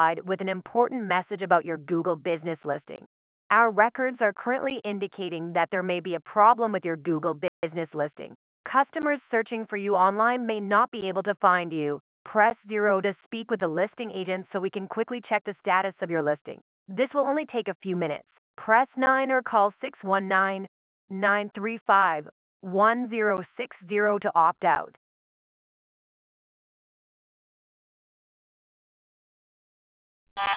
with an important message about your Google business listing. Our records are currently indicating that there may be a problem with your Google business listing. Customers searching for you online may not be able to find you. Press 0 to speak with a listing agent so we can quickly check the status of your listing. This will only take a few minutes. Press 9 or call 619 935 1060 to opt out.